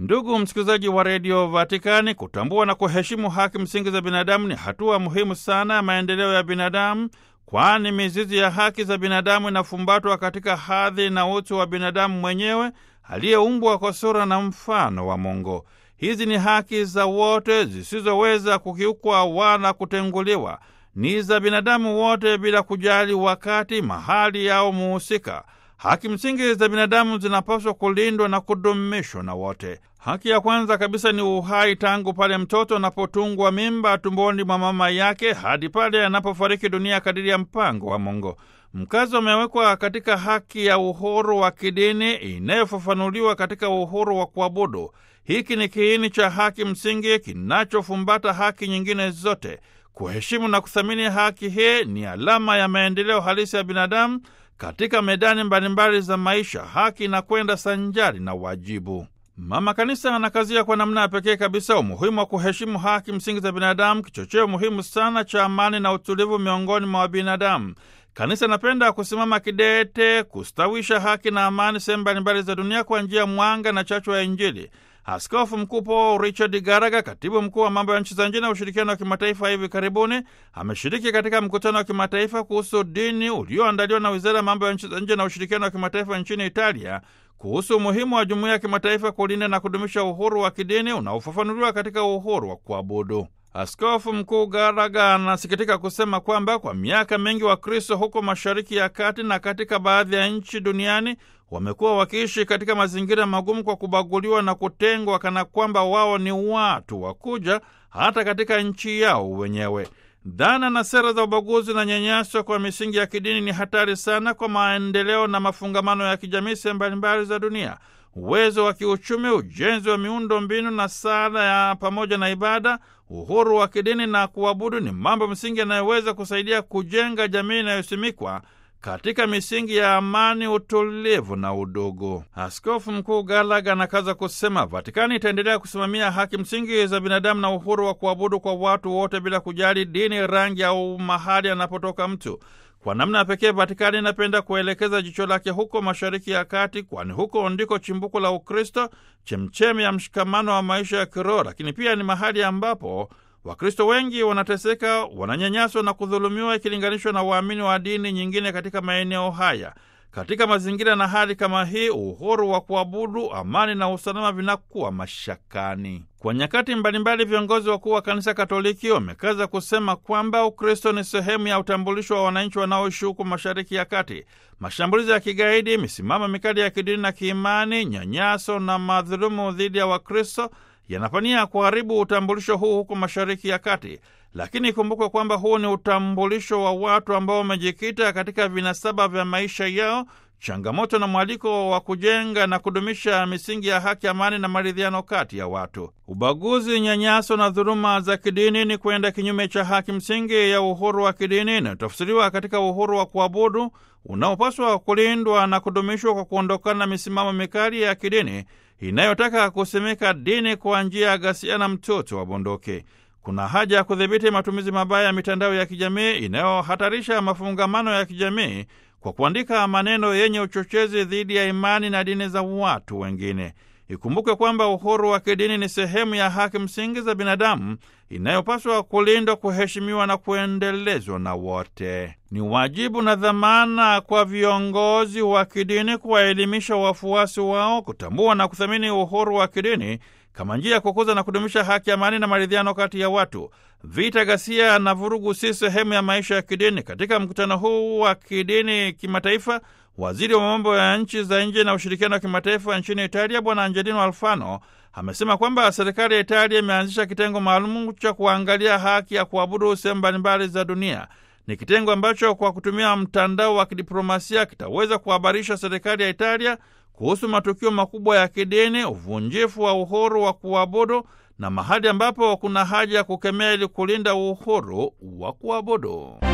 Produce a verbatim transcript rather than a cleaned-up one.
Ndugu msikilizaji wa redio Vatikani, kutambua na kuheshimu haki msingi za binadamu ni hatua muhimu sana ya maendeleo ya binadamu, kwani mizizi ya haki za binadamu inafumbatwa katika hadhi na utu wa binadamu mwenyewe aliyeumbwa kwa sura na mfano wa Mungu. Hizi ni haki za wote zisizoweza kukiukwa wala kutenguliwa. Ni za binadamu wote bila kujali wakati, mahali au muhusika. Haki msingi za binadamu zinapaswa kulindwa na kudumishwa na wote. Haki ya kwanza kabisa ni uhai, tangu pale mtoto anapotungwa mimba tumboni mwa mama yake hadi pale anapofariki dunia kadiri ya mpango wa Mungu. Mkazo umewekwa katika haki ya uhuru wa kidini inayofafanuliwa katika uhuru wa kuabudu. Hiki ni kiini cha haki msingi kinachofumbata haki nyingine zote. Kuheshimu na kuthamini haki hii ni alama ya maendeleo halisi ya binadamu katika medani mbalimbali za maisha. Haki inakwenda sanjari na wajibu. Mama Kanisa anakazia kwa namna ya pekee kabisa umuhimu wa kuheshimu haki msingi za binadamu, kichocheo muhimu sana cha amani na utulivu miongoni mwa binadamu. Kanisa napenda kusimama kidete kustawisha haki na amani sehemu mbalimbali za dunia kwa njia mwanga na chachu ya Injili. Askofu Mkuu Paul Richard Garaga, katibu mkuu wa mambo ya nchi za nje na ushirikiano wa kimataifa, hivi karibuni ameshiriki katika mkutano wa kimataifa kuhusu dini ulioandaliwa na Wizara ya Mambo ya Nchi za Nje na Ushirikiano wa Kimataifa nchini Italia kuhusu umuhimu wa jumuiya ya kimataifa kulinda na kudumisha uhuru wa kidini unaofafanuliwa katika uhuru wa kuabudu. Askofu Mkuu Garaga anasikitika kusema kwamba kwa miaka mingi Wakristo huko Mashariki ya Kati na katika baadhi ya nchi duniani wamekuwa wakiishi katika mazingira magumu kwa kubaguliwa na kutengwa kana kwamba wao ni watu wakuja hata katika nchi yao wenyewe. Dhana na sera za ubaguzi na nyanyaso kwa misingi ya kidini ni hatari sana kwa maendeleo na mafungamano ya kijamii sehemu mbalimbali za dunia. Uwezo wa kiuchumi, ujenzi wa miundo mbinu na sala ya pamoja na ibada, uhuru wa kidini na kuabudu ni mambo msingi yanayoweza kusaidia kujenga jamii inayosimikwa katika misingi ya amani, utulivu na udugu. Askofu Mkuu Garaga anakaza kusema Vatikani itaendelea kusimamia haki msingi za binadamu na uhuru wa kuabudu kwa watu wote bila kujali dini, rangi au mahali anapotoka mtu. Kwa namna ya pekee Vatikani inapenda kuelekeza jicho lake huko Mashariki ya Kati, kwani huko ndiko chimbuko la Ukristo, chemchemi ya mshikamano wa maisha ya kiroho, lakini pia ni mahali ambapo Wakristo wengi wanateseka, wananyanyaswa na kudhulumiwa ikilinganishwa na waamini wa dini nyingine katika maeneo haya. Katika mazingira na hali kama hii, uhuru wa kuabudu, amani na usalama vinakuwa mashakani. Kwa nyakati mbalimbali, viongozi wakuu wa Kanisa Katoliki wamekaza kusema kwamba Ukristo ni sehemu ya utambulisho wa wananchi wanaoishi huko Mashariki ya Kati. Mashambulizi ya kigaidi, misimamo mikali ya kidini na kiimani, nyanyaso na madhulumu dhidi ya Wakristo yanapania kuharibu utambulisho huu huko Mashariki ya Kati. Lakini ikumbukwe kwamba huu ni utambulisho wa watu ambao wamejikita katika vinasaba vya maisha yao, changamoto na mwaliko wa kujenga na kudumisha misingi ya haki, amani na maridhiano kati ya watu. Ubaguzi, nyanyaso na dhuluma za kidini ni kwenda kinyume cha haki msingi ya uhuru wa kidini inayotafsiriwa katika uhuru wa kuabudu unaopaswa kulindwa na kudumishwa kwa kuondokana na misimamo mikali ya kidini inayotaka kusimika dini kwa njia ya ghasia na mtoto wa bunduki. Kuna haja ya kudhibiti matumizi mabaya ya mitandao ya kijamii inayohatarisha mafungamano ya kijamii kwa kuandika maneno yenye uchochezi dhidi ya imani na dini za watu wengine. Ikumbukwe kwamba uhuru wa kidini ni sehemu ya haki msingi za binadamu inayopaswa kulindwa, kuheshimiwa na kuendelezwa na wote. Ni wajibu na dhamana kwa viongozi wa kidini kuwaelimisha wafuasi wao kutambua na kuthamini uhuru wa kidini kama njia ya kukuza na kudumisha haki, amani na maridhiano kati ya watu. Vita, ghasia na vurugu si sehemu ya maisha ya kidini. Katika mkutano huu wa kidini kimataifa, waziri wa mambo ya nchi za nje na ushirikiano wa kimataifa nchini Italia, Bwana Angelino Alfano, amesema kwamba serikali ya Italia imeanzisha kitengo maalum cha kuangalia haki ya kuabudu sehemu mbalimbali za dunia. Ni kitengo ambacho kwa kutumia mtandao wa kidiplomasia kitaweza kuhabarisha serikali ya Italia kuhusu matukio makubwa ya kidini, uvunjifu wa uhuru wa kuabudu na mahali ambapo kuna haja ya kukemea ili kulinda uhuru wa kuabudu.